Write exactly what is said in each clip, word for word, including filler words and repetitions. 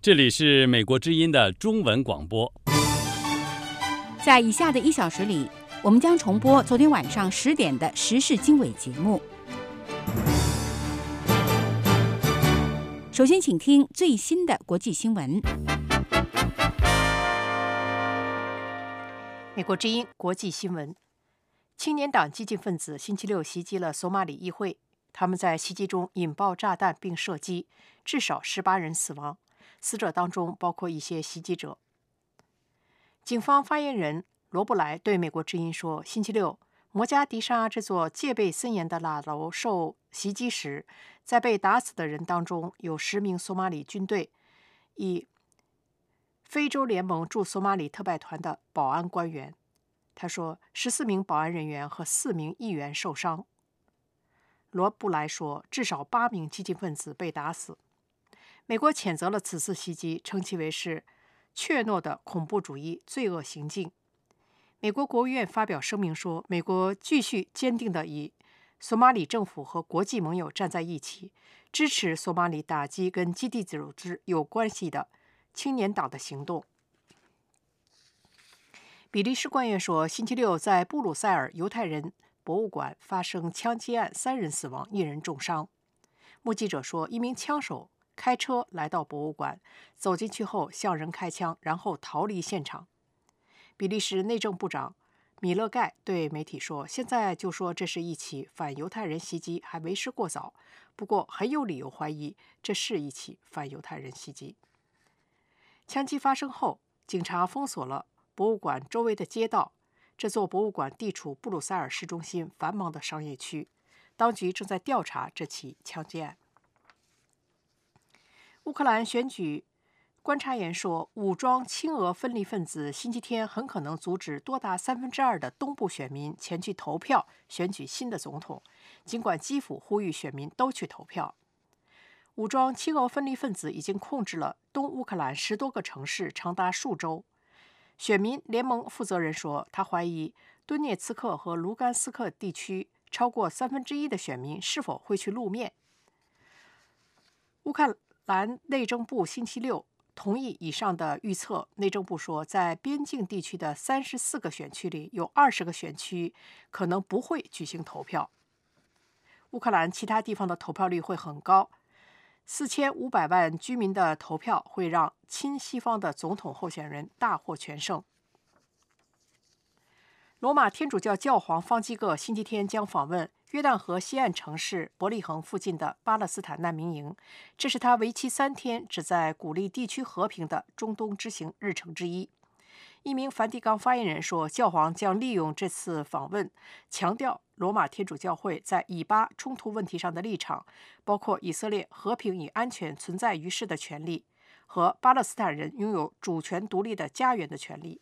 这里是美国之音的中文广播。 在以下的一小时里，我们将重播昨天晚上十点的时事经纬节目。首先，请听最新的国际新闻。 美国之音国际新闻：青年党激进分子星期六袭击了索马里议会，他们在袭击中引爆炸弹并射击，至少十八人死亡，死者当中包括一些袭击者。警方发言人罗布莱对美国之音说，星期六摩加迪沙这座戒备森严的大楼受袭击时，在被打死的人当中有十名索马里军队以非洲联盟驻索马里特派团的保安官员。他说，十四名保安人员和四名议员受伤。罗布莱说，至少八名激进分子被打死。美国谴责了此次袭击，称其为是怯懦的恐怖主义罪恶行径。美国国务院发表声明说，美国继续坚定地与索马里政府和国际盟友站在一起，支持索马里打击跟基地组织有关系的青年党的行动。比利时官员说，星期六在布鲁塞尔犹太人博物馆发生枪击案，三人死亡，一人重伤。目击者说，一名枪手开车来到博物馆，走进去后向人开枪，然后逃离现场。比利时内政部长米勒盖对媒体说，现在就说这是一起反犹太人袭击还为时过早，不过很有理由怀疑这是一起反犹太人袭击。枪击发生后，警察封锁了博物馆周围的街道。这座博物馆地处布鲁塞尔市中心繁忙的商业区，当局正在调查这起枪击案。乌克兰选举观察员说，武装亲俄分离分子星期天很可能阻止多达三分之二的东部选民前去投票选举新的总统，尽管基辅呼吁选民都去投票。武装亲俄分离分子已经控制了东乌克兰十多个城市长达数周。选民联盟负责人说，他怀疑顿涅茨克和卢甘斯克地区超过三分之一的选民是否会去露面。乌克兰内政部星期六同意以上的预测。内政部说，在边境地区的三十四个选区里，有二十个选区可能不会举行投票。乌克兰其他地方的投票率会很高，四千五百万居民的投票会让亲西方的总统候选人大获全胜。罗马天主教教皇方济各星期天将访问约旦河西岸城市伯利恒附近的巴勒斯坦难民营，这是他为期三天旨在鼓励地区和平的中东之行日程之一。一名梵蒂冈发言人说，教皇将利用这次访问强调罗马天主教会在以巴冲突问题上的立场，包括以色列和平与安全存在于世的权利和巴勒斯坦人拥有主权独立的家园的权利。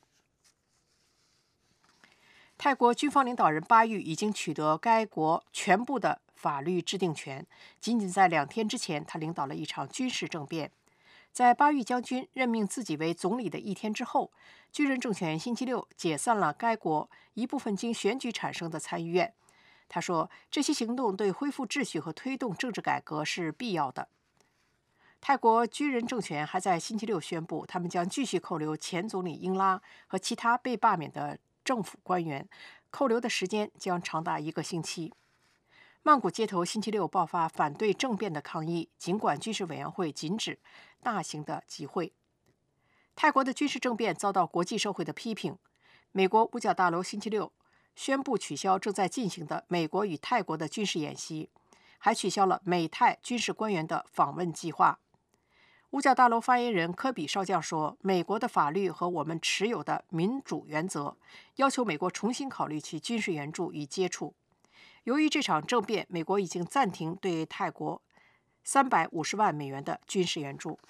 泰国军方领导人巴育已经取得该国全部的法律制定权，仅仅在两天之前，他领导了一场军事政变。在巴育将军任命自己为总理的一天之后，军人政权星期六解散了该国一部分经选举产生的参议院。他说，这些行动对恢复秩序和推动政治改革是必要的。泰国军人政权还在星期六宣布，他们将继续扣留前总理英拉和其他被罢免的政府官员，扣留的时间将长达一个星期。曼谷街头星期六爆发反对政变的抗议，尽管军事委员会禁止大型的集会。泰国的军事政变遭到国际社会的批评。美国五角大楼星期六宣布取消正在进行的美国与泰国的军事演习，还取消了美泰军事官员的访问计划。五角大楼发言人科比少将说，美国的法律和我们持有的民主原则要求美国重新考虑其军事援助与接触。由于这场政变，美国已经暂停对泰国三百五十万美元的军事援助。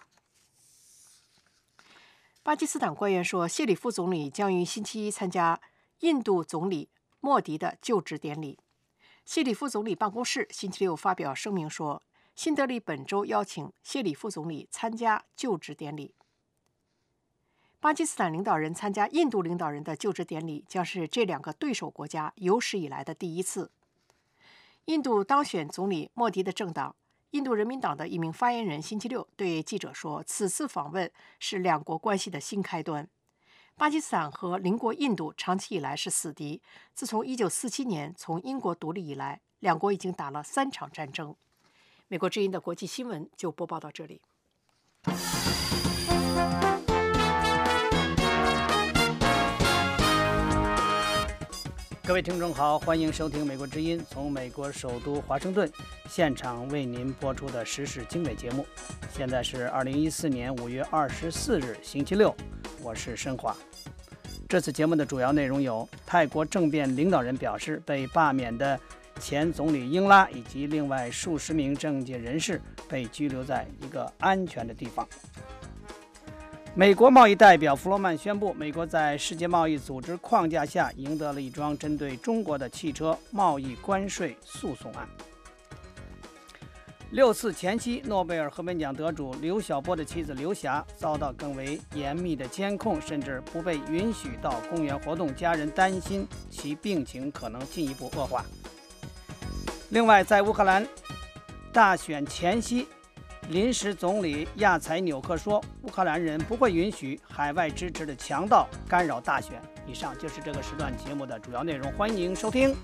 巴基斯坦官员说，谢里夫总理将于星期一参加印度总理莫迪的就职典礼。谢里夫总理办公室星期六发表声明说，新德里本周邀请谢里夫总理参加就职典礼。巴基斯坦领导人参加印度领导人的就职典礼，将是这两个对手国家有史以来的第一次。印度当选总理莫迪的政党印度人民党的一名发言人星期六对记者说，此次访问是两国关系的新开端。巴基斯坦和邻国印度长期以来是死敌，自从一九四七年从英国独立以来，两国已经打了三场战争。美国之音的国际新闻就播报到这里。 各位听众好，欢迎收听美国之音从美国首都华盛顿现场为您播出的时事经纬节目。现在是二零一四年五月二十四日星期六，我是申华。这次节目的主要内容有：泰国政变领导人表示，被罢免的前总理英拉以及另外数十名政界人士被拘留在一个安全的地方。美国贸易代表弗洛曼宣布，美国在世界贸易组织框架下赢得了一桩针对中国的汽车贸易关税诉讼案。六次前夕诺贝尔和平奖得主刘晓波的妻子刘霞遭到更为严密的监控，甚至不被允许到公园活动，家人担心其病情可能进一步恶化。另外，在乌克兰大选前夕，临时总理亚采纽克说，乌克兰人不会允许海外支持的强盗干扰大选。以上就是这个时段节目的主要内容，欢迎收听。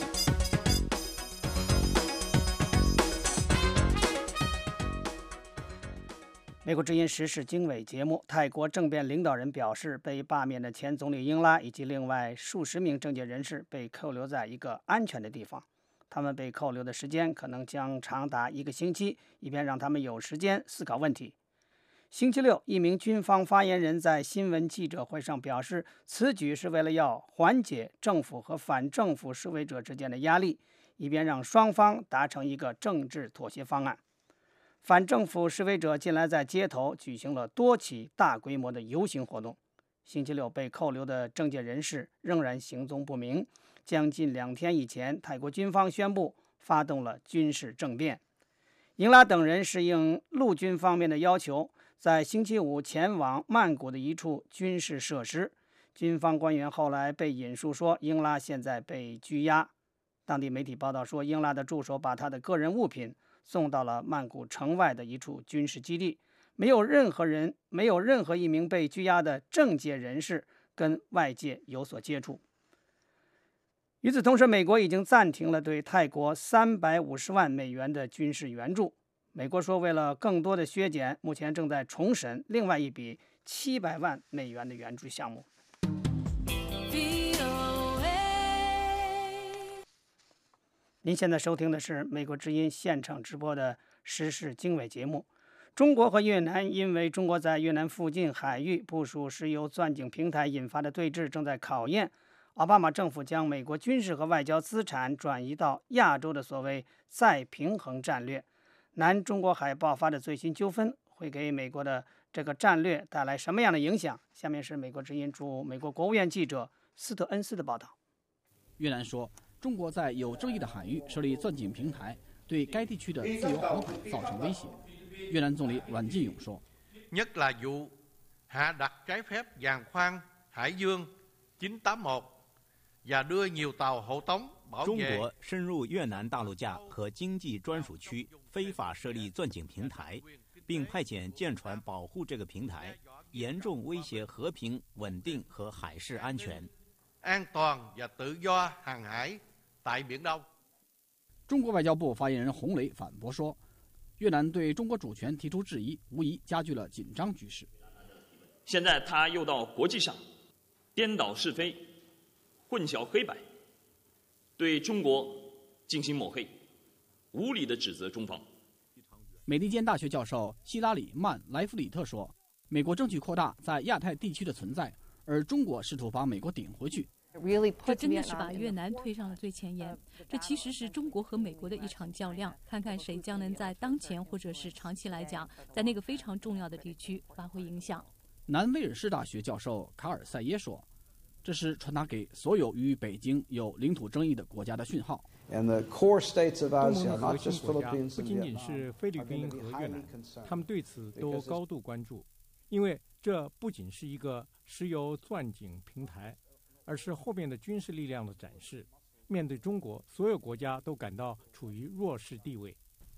美国之音时事经纬节目，泰国政变领导人表示，被罢免的前总理英拉以及另外数十名政界人士被扣留在一个安全的地方。他们被扣留的时间可能将长达一个星期，以便让他们有时间思考问题。星期六，一名军方发言人在新闻记者会上表示，此举是为了要缓解政府和反政府示威者之间的压力，以便让双方达成一个政治妥协方案。反政府示威者近来在街头举行了多起大规模的游行活动。星期六被扣留的政界人士仍然行踪不明。将近两天以前，泰国军方宣布发动了军事政变。英拉等人是应陆军方面的要求，在星期五前往曼谷的一处军事设施。军方官员后来被引述说，英拉现在被拘押。当地媒体报道说，英拉的助手把他的个人物品送到了曼谷城外的一处军事基地，没有任何人，没有任何一名被拘押的政界人士跟外界有所接触。与此同时，美国已经暂停了对泰国三百五十万美元的军事援助。美国说，为了更多的削减，目前正在重审另外一笔七百万美元的援助项目。您现在收听的是美国之音现场直播的时事经纬节目。中国和越南因为中国在越南附近海域部署石油钻井平台引发的对峙正在考验奥巴马政府将美国军事和外交资产转移到亚洲的所谓再平衡战略。南中国海爆发的最新纠纷会给美国的这个战略带来什么样的影响？下面是美国之音驻美国国务院记者斯特恩斯的报道。 越南说，中国在有争议的海域设立钻井平台，对该地区的自由航海造成威胁。越南总理阮晋勇说， nhất là vụ hạ đặt trái phép giàn khoan Hải Dương chín tám mốt và đưa nhiều tàu hộ tống bảo vệ。 中国深入越南大陆架和经济专属区，非法设立钻井平台，并派遣舰船保护这个平台，严重威胁和平、稳定和海事安全。 an toàn và tự do hàng hải tại Biển Đông。 中国外交部发言人洪磊反驳说，越南对中国主权提出质疑，无疑加剧了紧张局势。 现在他又到国际上颠倒是非、混淆黑白，对中国进行抹黑，无理地指责中方。 美利坚大学教授希拉里·曼莱弗里特说，美国争取扩大在亚太地区的存在，而中国试图把美国顶回去。 这真的是把越南推上了最前沿。这其实是中国和美国的一场较量，看看谁将能在当前或者是长期来讲，在那个非常重要的地区发挥影响。 南威尔士大学教授卡尔塞耶说，这是传达给所有与北京有领土争议的国家的讯号。 东盟的核心国家不仅仅是菲律宾和越南，他们对此都高度关注，因为这不仅是一个石油钻井平台，而是后面的军事力量的展示。面对中国，所有国家都感到处于弱势地位。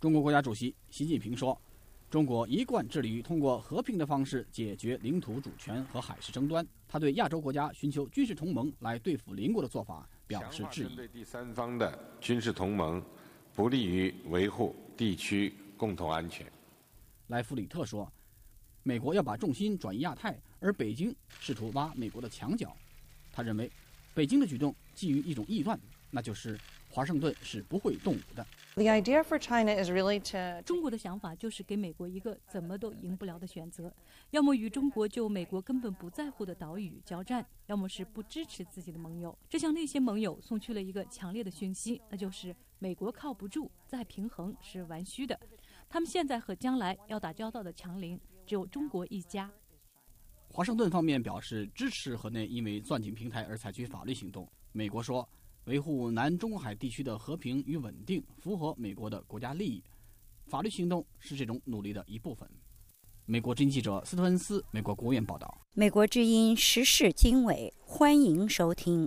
中国国家主席习近平说，中国一贯致力于通过和平的方式解决领土主权和海事争端。他对亚洲国家寻求军事同盟来对付邻国的做法表示质疑。 对第三方的军事同盟不利于维护地区共同安全。 莱弗里特说，美国要把重心转移亚太，而北京试图挖美国的墙角。他认为，北京的举动基于一种臆断，那就是华盛顿是不会动武的。 The idea for China is really to... 中国的想法就是给美国一个怎么都赢不了的选择，要么与中国就美国根本不在乎的岛屿交战，要么是不支持自己的盟友。这向那些盟友送去了一个强烈的讯息，那就是美国靠不住，再平衡是玩虚的。他们现在和将来要打交道的强邻只有中国一家。 华盛顿方面表示支持河内因为钻井平台而采取法律行动。美国说，维护南中国海地区的和平与稳定符合美国的国家利益，法律行动是这种努力的一部分。美国之音记者斯特恩斯，美国国务院报道。 美国之音时事经纬，欢迎收听。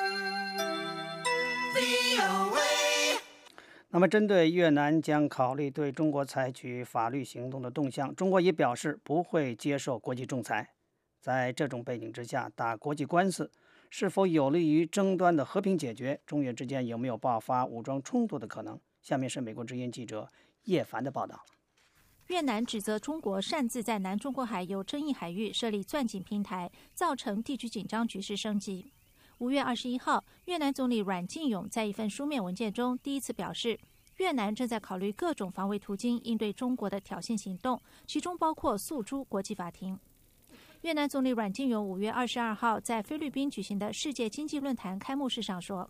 那么，针对越南将考虑对中国采取法律行动的动向，中国也表示不会接受国际仲裁。在这种背景之下，打国际官司是否有利于争端的和平解决？中越之间有没有爆发武装冲突的可能？下面是美国之音记者叶凡的报道。 越南指责中国擅自在南中国海有争议海域设立钻井平台，造成地区紧张局势升级。五月二十一号，越南总理阮晋勇在一份书面文件中第一次表示，越南正在考虑各种防卫途径应对中国的挑衅行动，其中包括诉诸国际法庭。越南总理阮晋勇五月二十二号在菲律宾举行的世界经济论坛开幕式上说，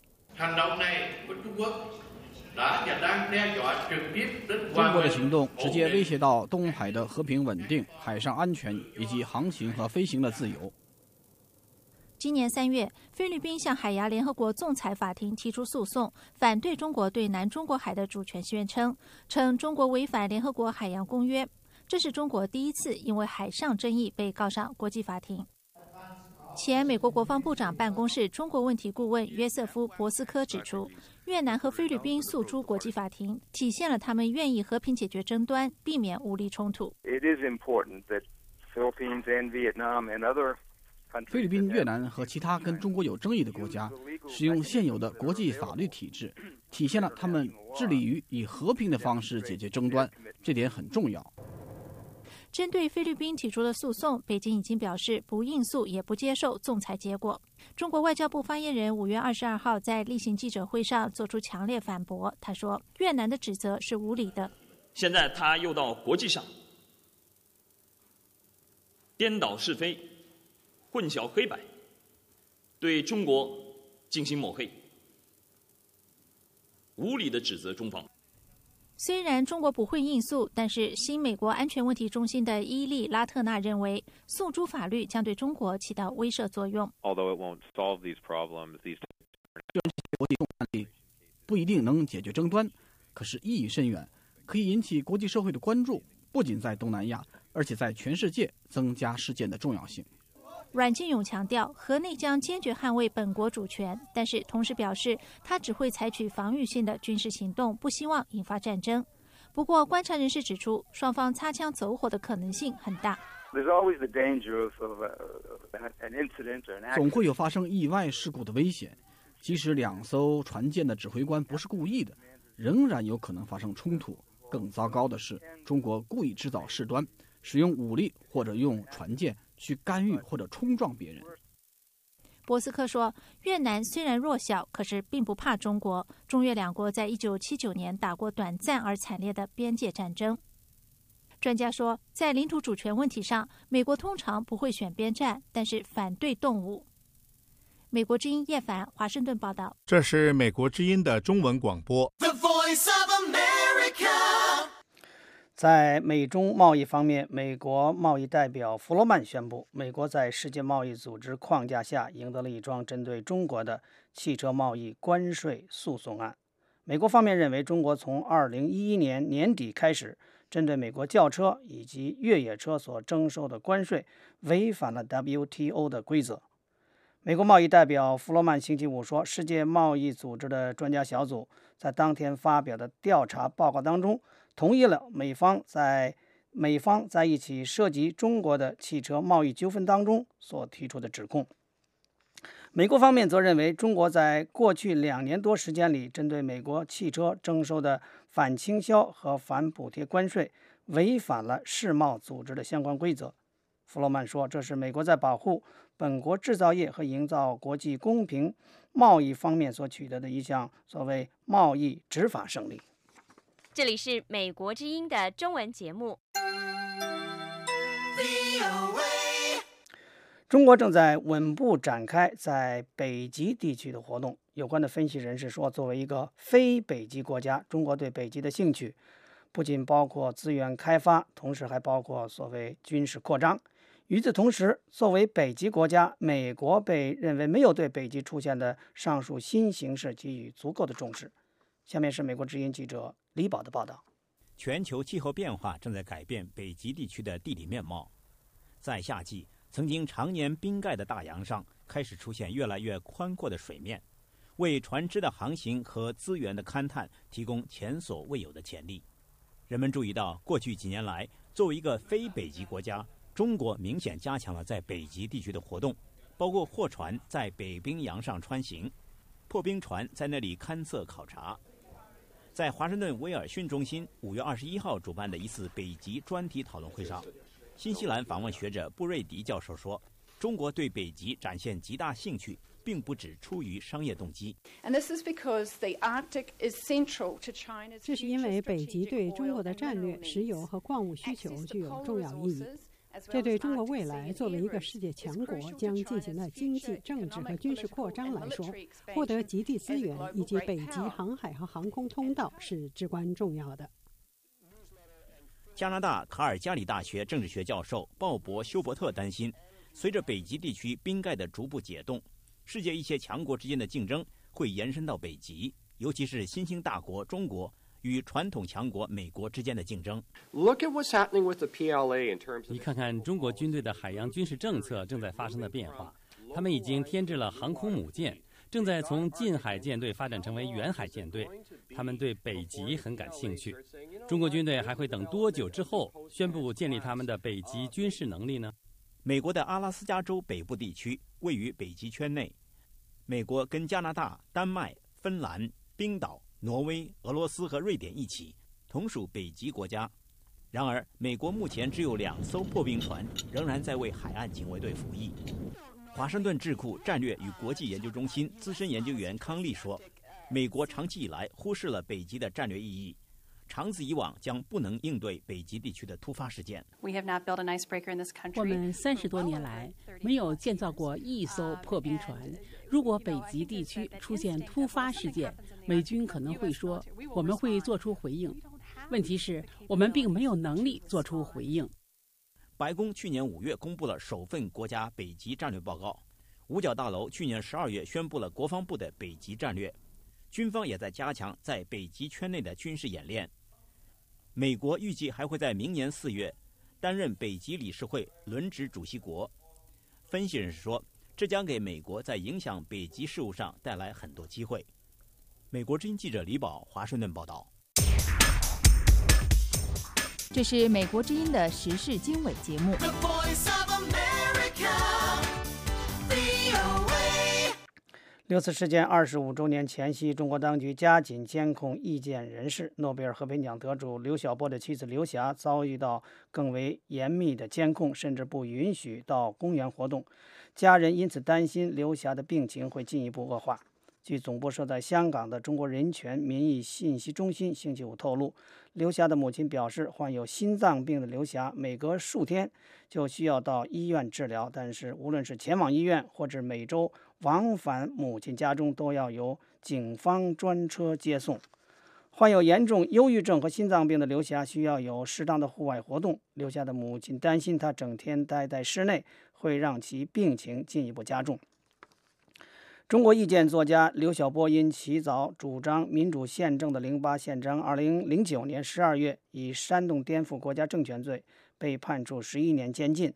中国的行动直接威胁到东海的和平稳定、海上安全以及航行和飞行的自由。 今年三月，菲律宾向海牙联合国仲裁法庭提出诉讼，反对中国对南中国海的主权宣称，称中国违反联合国海洋公约。这是中国第一次因为海上争议被告上国际法庭。前美国国防部长办公室中国问题顾问约瑟夫·博斯科指出，越南和菲律宾诉诸国际法庭，体现了他们愿意和平解决争端，避免武力冲突。 菲律宾、越南和其他跟中国有争议的国家使用现有的国际法律体制，体现了他们致力于以和平的方式解决争端，这点很重要。 针对菲律宾提出的诉讼，北京已经表示不应诉也不接受仲裁结果。中国外交部发言人五月二十二号在例行记者会上作出强烈反驳，他说，越南的指责是无理的。 现在他又到国际上颠倒是非，混淆黑白，对中国进行抹黑，无理的指责中方。 虽然中国不会应诉，但是新美国安全问题中心的伊利拉特纳认为，诉诸法律将对中国起到威慑作用。 Although it won't solve these problems, these 这些国际案例不一定能解决争端，可是意义深远，可以引起国际社会的关注，不仅在东南亚，而且在全世界增加事件的重要性。 阮晋勇强调，河内将坚决捍卫本国主权，但是同时表示，他只会采取防御性的军事行动，不希望引发战争。不过，观察人士指出，双方擦枪走火的可能性很大。 总会有发生意外事故的危险，即使两艘船舰的指挥官不是故意的，仍然有可能发生冲突。更糟糕的是，中国故意制造事端，使用武力或者用船舰去干预或者冲撞别人。 博斯克说，越南虽然弱小，可是并不怕中国。中越两国在一九七九年打过短暂而惨烈的边界战争。专家说，在领土主权问题上，美国通常不会选边站，但是反对动武。美国之音叶凡，华盛顿报道。 这是美国之音的中文广播。The Voice of America。在美中贸易方面，美国贸易代表弗罗曼宣布，美国在世界贸易组织框架下赢得了一桩针对中国的汽车贸易关税诉讼案。美国方面认为，中国从二零一一年年底开始，针对美国轿车以及越野车所征收的关税违反了 W T O 的规则。美国贸易代表弗罗曼星期五说，世界贸易组织的专家小组在当天发表的调查报告当中， 同意了美方在美方在一起涉及中国的汽车贸易纠纷当中所提出的指控。美国方面则认为，中国在过去两年多时间里，针对美国汽车征收的反倾销和反补贴关税，违反了世贸组织的相关规则。弗洛曼说，这是美国在保护本国制造业和营造国际公平贸易方面所取得的一项所谓贸易执法胜利。 这里是美国之音的中文节目。 中国正在稳步展开在北极地区的活动。有关的分析人士说，作为一个非北极国家，中国对北极的兴趣不仅包括资源开发，同时还包括所谓军事扩张。与此同时，作为北极国家，美国被认为没有对北极出现的上述新形势给予足够的重视。下面是美国之音记者李宝的报道。 全球气候变化正在改变北极地区的地理面貌。在夏季，曾经常年冰盖的大洋上开始出现越来越宽阔的水面，为船只的航行和资源的勘探提供前所未有的潜力。人们注意到，过去几年来，作为一个非北极国家，中国明显加强了在北极地区的活动，包括货船在北冰洋上穿行，破冰船在那里勘测考察。在华盛顿威尔逊中心五月二十一号主办的一次北极专题讨论会上，新西兰访问学者布瑞迪教授说，中国对北极展现极大兴趣，并不只出于商业动机。 这是因为北极对中国的战略、石油和矿物需求具有重要意义。这对中国未来作为一个世界强国将进行的经济、政治和军事扩张来说，获得极地资源以及北极航海和航空通道是至关重要的。 加拿大卡尔加里大学政治学教授鲍勃·休伯特担心，随着北极地区冰盖的逐步解冻，世界一些强国之间的竞争会延伸到北极，尤其是新兴大国中国与传统强国美国之间的竞争。 你看看中国军队的海洋军事政策正在发生的变化，他们已经添置了航空母舰，正在从近海舰队发展成为远海舰队。他们对北极很感兴趣。中国军队还会等多久之后宣布建立他们的北极军事能力呢？ 美国的阿拉斯加州北部地区位于北极圈内，美国跟加拿大、丹麦、芬兰、冰岛、挪威、俄罗斯和瑞典一起同属北极国家。然而，美国目前只有两艘破冰船仍然在为海岸警卫队服役。华盛顿智库战略与国际研究中心资深研究员康利说，美国长期以来忽视了北极的战略意义，长此以往将不能应对北极地区的突发事件。 我们三十多年来没有建造过一艘破冰船。如果北极地区出现突发事件，美军可能会说我们会做出回应。问题是我们并没有能力做出回应。 白宫去年五月公布了首份国家北极战略报告，五角大楼去年十二月宣布了国防部的北极战略，军方也在加强在北极圈内的军事演练。美国预计还会在明年四月担任北极理事会轮值主席国。分析人士说，这将给美国在影响北极事务上带来很多机会。美国之音记者李宝，华盛顿报道。 这是美国之音的时事经纬节目。 六四事件二十五周年前夕，中国当局加紧监控意见人士。诺贝尔和平奖得主刘晓波的妻子刘霞遭遇到更为严密的监控，甚至不允许到公园活动。家人因此担心刘霞的病情会进一步恶化。据总部设在香港的中国人权民意信息中心星期五透露，刘霞的母亲表示，患有心脏病的刘霞每隔数天就需要到医院治疗，但是无论是前往医院或者每周往返母亲家中，都要由警方专车接送。患有严重忧郁症和心脏病的刘霞需要有适当的户外活动。刘霞的母亲担心她整天待在室内会让其病情进一步加重。中国意见作家刘晓波因起草主张民主宪政的零八宪章，二零零九年十二月以煽动颠覆国家政权罪被判处十一年监禁。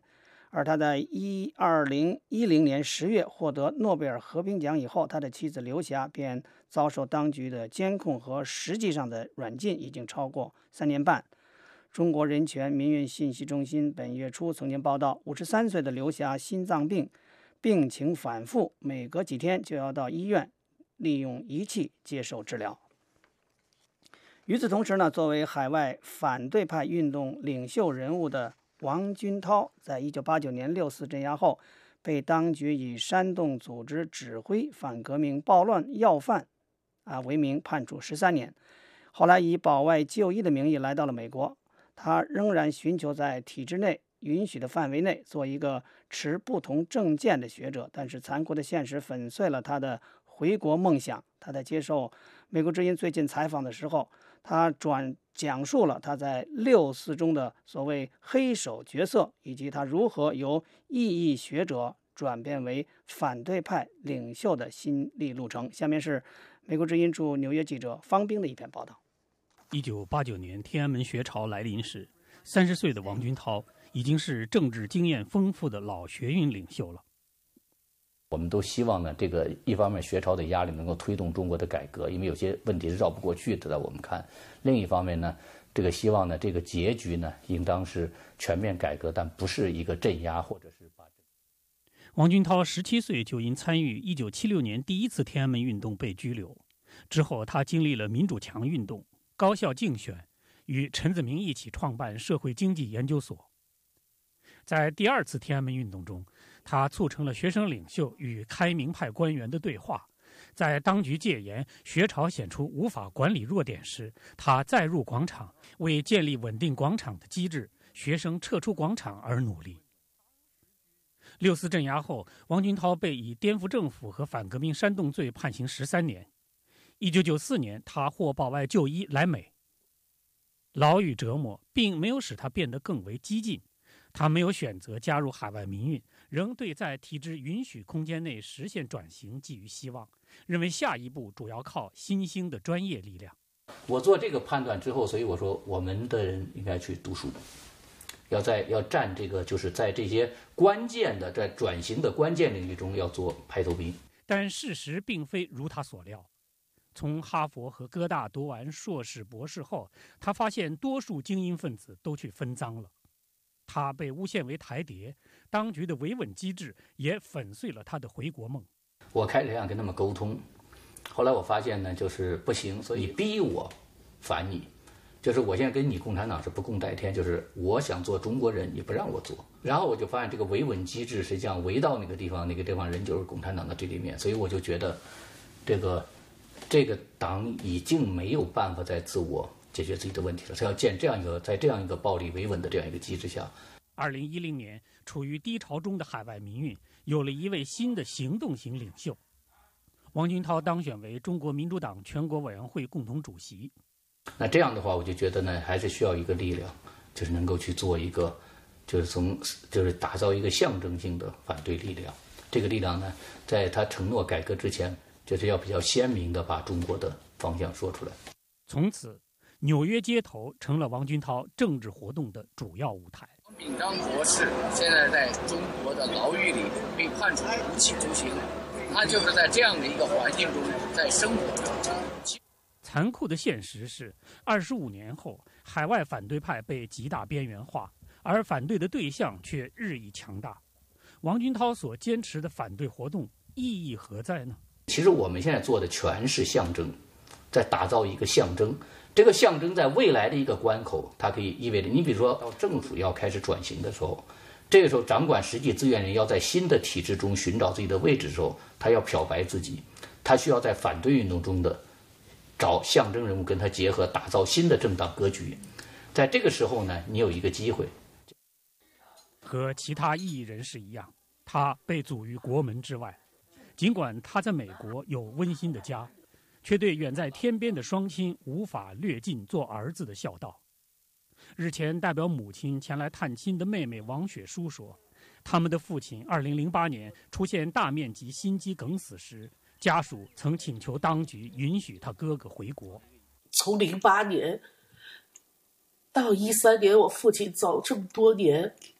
而他在一二零一零年十月获得诺贝尔和平奖以后，他的妻子刘霞便遭受当局的监控和实际上的软禁，已经超过三年半。中国人权民运信息中心本月初曾经报道，五十三岁的刘霞心脏病，病情反复，每隔几天就要到医院利用仪器接受治疗。与此同时呢，作为海外反对派运动领袖人物的王军涛，在一九八九年六四镇压后，被当局以煽动组织指挥反革命暴乱要犯啊为名判处十三年。后来以保外就医的名义来到了美国，他仍然寻求在体制内允许的范围内做一个持不同政见的学者，但是残酷的现实粉碎了他的回国梦想。他在接受美国之音最近采访的时候，他转讲述了他在六四中的所谓黑手角色，以及他如何由异议学者转变为反对派领袖的心历路程。下面是美国之音驻纽约记者方冰的一篇报道。 一九八九年天安门学潮来临时，三十岁的王军涛已经是政治经验丰富的老学运领袖了。 我们都希望呢，这个一方面学潮的压力能够推动中国的改革，因为有些问题是绕不过去的，在我们看；另一方面呢，这个希望呢，这个结局呢，应当是全面改革，但不是一个镇压或者是把。 王军涛十七岁就因参与一九七六年第一次天安门运动被拘留，之后他经历了民主墙运动、高校竞选，与陈子明一起创办社会经济研究所。在第二次天安门运动中，他促成了学生领袖与开明派官员的对话。在当局戒严、学潮显出无法管理弱点时，他再入广场，为建立稳定广场的机制、学生撤出广场而努力。六四镇压后，王军涛被以颠覆政府和反革命煽动罪判刑十三年。一九九四年，他获保外就医来美。牢狱折磨并没有使他变得更为激进。他没有选择加入海外民运，仍对在体制允许空间内实现转型寄予希望，认为下一步主要靠新兴的专业力量。 我做这个判断之后，所以我说我们的人应该去读书，要在要占这个就是在这些关键的在转型的关键领域中要做排头兵。 但事实并非如他所料。从哈佛和哥大读完硕士博士后，他发现多数精英分子都去分赃了。他被诬陷为台谍，当局的维稳机制也粉碎了他的回国梦。 我开始想跟他们沟通，后来我发现呢，就是不行，所以逼我反你，就是我现在跟你共产党是不共戴天，就是我想做中国人，你不让我做。然后我就发现这个维稳机制实际上围到那个地方，那个地方人就是共产党的对立面，所以我就觉得，这个这个党已经没有办法再自我解决自己的问题了，他要建这样一个在这样一个暴力维稳的这样一个机制下。 二零一零年，处于低潮中的海外民运有了一位新的行动型领袖，王军涛当选为中国民主党全国委员会共同主席。 那这样的话，我就觉得呢，还是需要一个力量，就是能够去做一个，就是从就是打造一个象征性的反对力量。这个力量呢，在他承诺改革之前，就是要比较鲜明的把中国的方向说出来。 从此，纽约街头成了王军涛政治活动的主要舞台。 王炳章博士现在在中国的牢狱里被判处无期徒刑，他就是在这样的一个环境中在生活着。 残酷的现实是，二十五年后，海外反对派被极大边缘化，而反对的对象却日益强大。王军涛所坚持的反对活动意义何在呢？ 其实我们现在做的全是象征，在打造一个象征。这个象征在未来的一个关口，它可以意味着，你比如说到政府要开始转型的时候，这个时候掌管实际资源人要在新的体制中寻找自己的位置的时候，他要漂白自己，他需要在反对运动中的找象征人物跟他结合，打造新的政党格局。在这个时候呢，你有一个机会。 和其他异议人士一样，他被阻于国门之外。尽管他在美国有温馨的家，却对远在天边的双亲无法略尽做儿子的孝道。日前代表母亲前来探亲的妹妹王雪书说，他们的父亲二零零八年出现大面积心肌梗死时，家属曾请求当局允许他哥哥回国。 从零八年到一三年，我父亲走这么多年，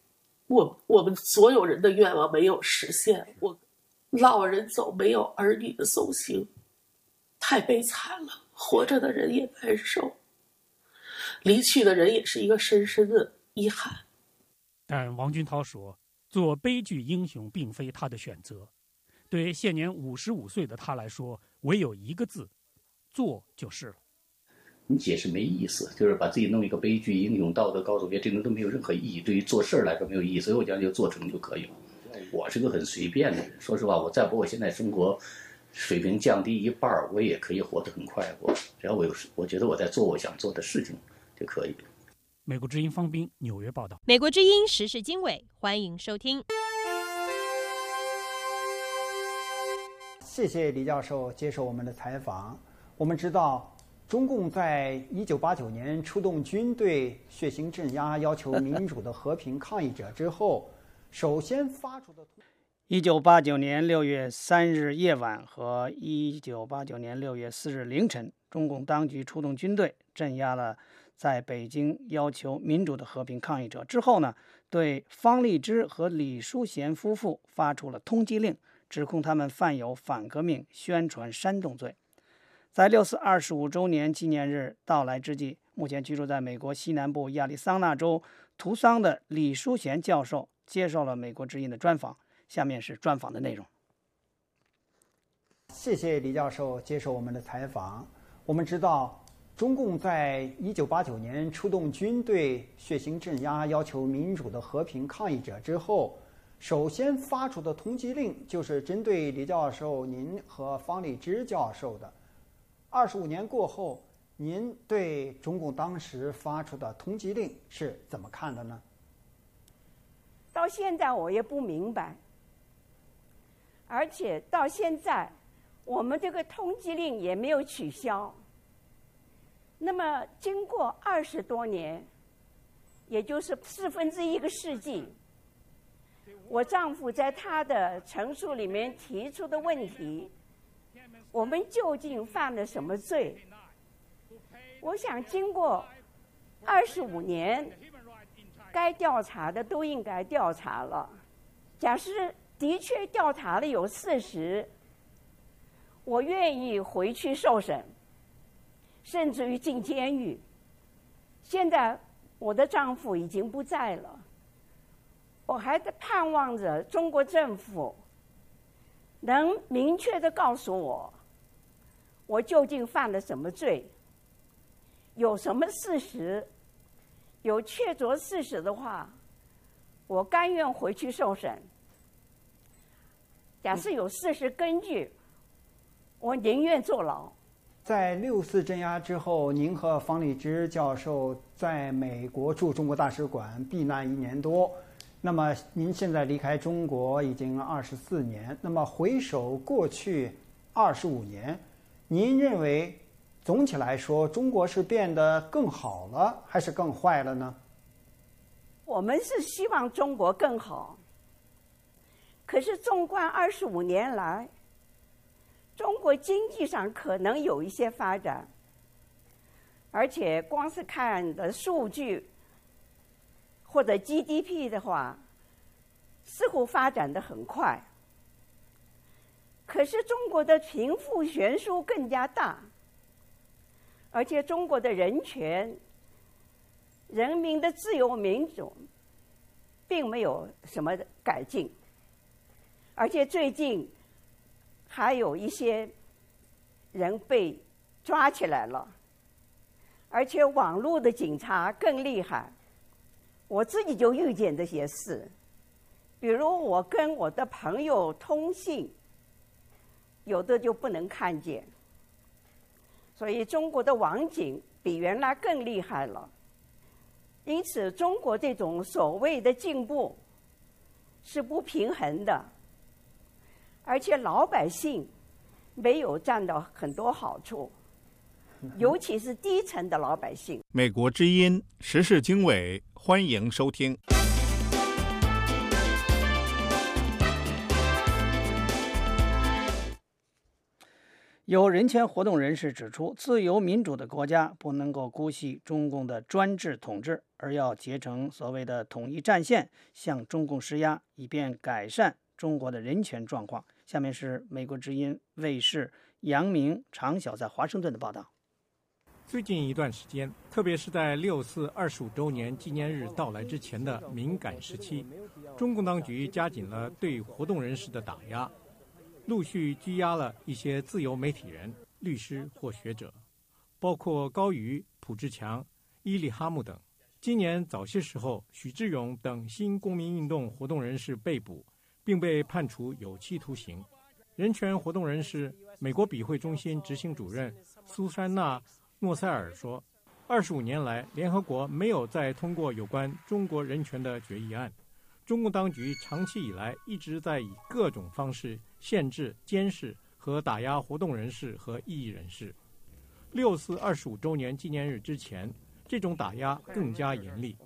我我们所有人的愿望没有实现，我老人走没有儿女的送行，太悲惨了，活着的人也难受，离去的人也是一个深深的遗憾。 但王军涛说，做悲剧英雄并非他的选择，对现年五十五岁的他来说，唯有一个字，做就是了。 你解释没意思，就是把自己弄一个悲剧英雄、道德高手，这种都没有任何意义，对于做事来说没有意义，所以我讲就做成就可以了。我是个很随便的人，说实话，我再把我现在生活水平降低一半，我也可以活得很快活，只要我有，我觉得我在做我想做的事情就可以了。 美国之音方斌纽约报道。 美国之音时事经纬，欢迎收听。 谢谢李教授接受我们的采访。我们知道，中共在一九八九年出动军队血腥镇压要求民主的和平抗议者之后，首先发出的一九八九年六月三日夜晚和一九八九年六月四日凌晨，中共当局出动军队镇压了在北京要求民主的和平抗议者之后呢，对方励之和李淑贤夫妇发出了通缉令，指控他们犯有反革命、宣传煽动罪。在六四二十五周年纪念日到来之际，目前居住在美国西南部亚利桑那州图桑的李淑贤教授接受了美国之音的专访。下面是专访的内容。 谢谢李教授接受我们的采访。我们知道，中共在一九八九年出动军队血腥镇压要求民主的和平抗议者之后，首先发出的通缉令就是针对李教授您和方励之教授的。二十五年过后，您对中共当时发出的通缉令是怎么看的呢？ 到现在我也不明白，而且到现在我们这个通缉令也没有取消。那么经过二十多年，也就是四分之一个世纪，我丈夫在他的陈述里面提出的问题，我们究竟犯了什么罪？我想经过二十五年，该调查的都应该调查了。假设的确调查了有事实，我愿意回去受审，甚至于进监狱。现在我的丈夫已经不在了，我还在盼望着中国政府能明确地告诉我，我究竟犯了什么罪，有什么事实。有确凿事实的话，我甘愿回去受审。假设有事实根据，我宁愿坐牢。 在六四镇压之后，您和方励之教授在美国驻中国大使馆避难一年多。那么您现在离开中国已经二十四年。那么回首过去二十五年，您认为总体来说，中国是变得更好了，还是更坏了呢？ 我们是希望中国更好，可是纵观二十五年来，中国经济上可能有一些发展，而且光是看的数据或者 G D P 的话，似乎发展得很快。可是中国的贫富悬殊更加大，而且中国的人权、人民的自由民主并没有什么改进，而且最近还有一些人被抓起来了，而且网络的警察更厉害。我自己就遇见这些事，比如我跟我的朋友通信，有的就不能看见。所以中国的网警比原来更厉害了。因此中国这种所谓的进步是不平衡的，而且老百姓没有占到很多好处，尤其是低层的老百姓。 美国之音时事经纬，欢迎收听。 有人权活动人士指出，自由民主的国家不能够姑息中共的专制统治，而要结成所谓的统一战线，向中共施压，以便改善中国的人权状况。下面是美国之音卫视杨明、常晓在华盛顿的报道。 最近一段时间，特别是在六四二十五周年纪念日到来之前的敏感时期，中共当局加紧了对活动人士的打压，陆续拘押了一些自由媒体人、律师或学者，包括高瑜、蒲志强、伊利哈木等。今年早些时候，许志勇等新公民运动活动人士被捕，并被判处有期徒刑。人权活动人士、美国比会中心执行主任苏珊娜·诺塞尔说，二十五年来，联合国没有再通过有关中国人权的决议案。中共当局长期以来一直在以各种方式限制、监视和打压活动人士和异议人士。六四二十五周年纪念日之前，这种打压更加严厉。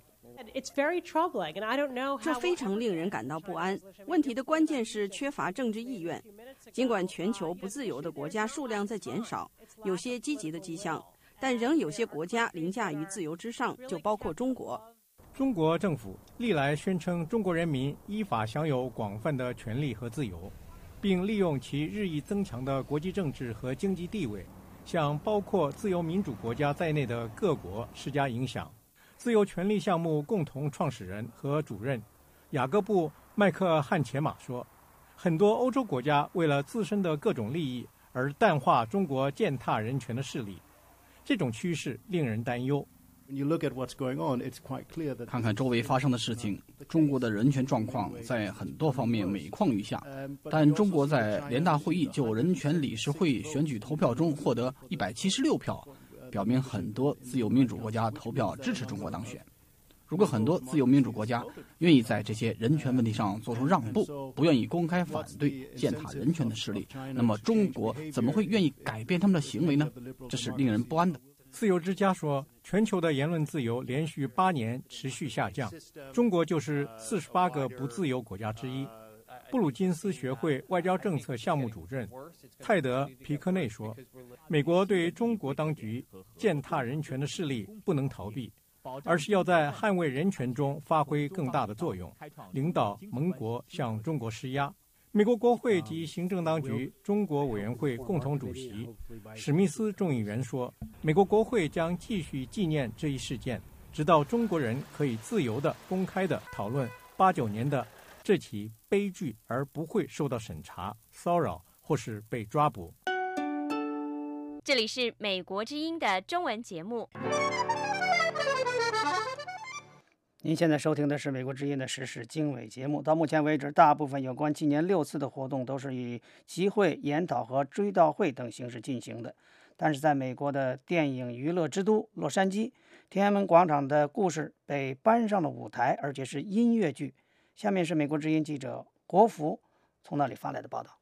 这非常令人感到不安。问题的关键是缺乏政治意愿。尽管全球不自由的国家数量在减少，有些积极的迹象，但仍有些国家凌驾于自由之上，就包括中国。 中国政府历来宣称中国人民依法享有广泛的权利和自由，并利用其日益增强的国际政治和经济地位，向包括自由民主国家在内的各国施加影响。自由权利项目共同创始人和主任雅各布·麦克汉切马说，很多欧洲国家为了自身的各种利益而淡化中国践踏人权的势力，这种趋势令人担忧。 看看周围发生的事情，中国的人权状况在很多方面每况愈下，但中国在联大会议就人权理事会选举投票中获得一百七十六票，表明很多自由民主国家投票支持中国当选。如果很多自由民主国家愿意在这些人权问题上做出让步，不愿意公开反对践踏人权的势力，那么中国怎么会愿意改变他们的行为呢？这是令人不安的。 自由之家说，全球的言论自由连续八年持续下降，中国就是四十八个不自由国家之一。布鲁金斯学会外交政策项目主任泰德·皮克内说，美国对中国当局践踏人权的势力不能逃避，而是要在捍卫人权中发挥更大的作用，领导盟国向中国施压。美国国会及行政当局中国委员会共同主席史密斯众议员说，美国国会将继续纪念这一事件，直到中国人可以自由地、公开地讨论八九年的这起悲剧，而不会受到审查、骚扰或是被抓捕。 这里是美国之音的中文节目。 您现在收听的是美国之音的时事经纬节目。到目前为止，大部分有关纪念六四的活动都是以集会、研讨和追悼会等形式进行的。但是在美国的电影娱乐之都洛杉矶，天安门广场的故事被搬上了舞台，而且是音乐剧。下面是美国之音记者国福从那里发来的报道。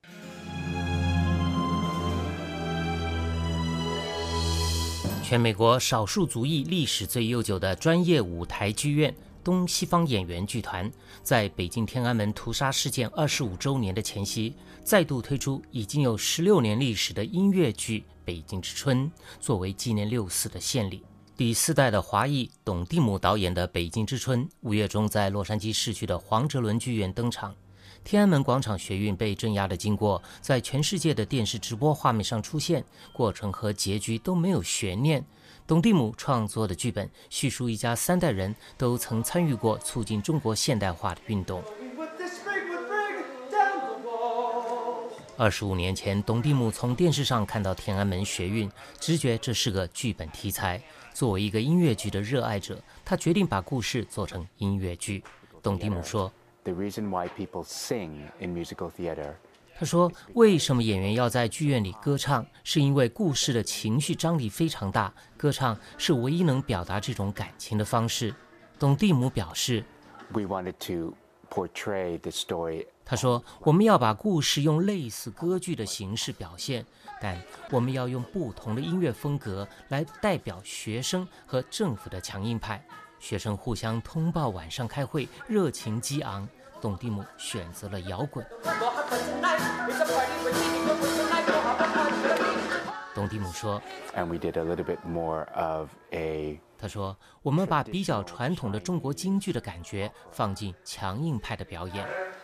全美国少数族裔历史最悠久的专业舞台剧院东西方演员剧团，在北京天安门屠杀事件二十五周年的前夕，再度推出已经有十六年历史的音乐剧《北京之春》，作为纪念六四的献礼。第四代的华裔董地姆导演的《北京之春》五月中在洛杉矶市区的黄哲伦剧院登场。天安门广场学运被镇压的经过在全世界的电视直播画面上出现，过程和结局都没有悬念。董地姆创作的剧本叙述一家三代人都曾参与过促进中国现代化的运动。二十五年前，董地姆从电视上看到天安门学运，直觉这是个剧本题材。作为一个音乐剧的热爱者，他决定把故事做成音乐剧。董地姆说，他说，为什么演员要在剧院里歌唱，是因为故事的情绪张力非常大，歌唱是唯一能表达这种感情的方式。董地姆表示，他说，我们要把故事用类似歌剧的形式表现，但我们要用不同的音乐风格来代表学生和政府的强硬派。学生互相通报晚上开会，热情激昂， 董蒂姆选择了摇滚。董蒂姆说 And we did a little bit more of a 他说我们把比较传统的中国京剧的感觉放进强硬派的表演。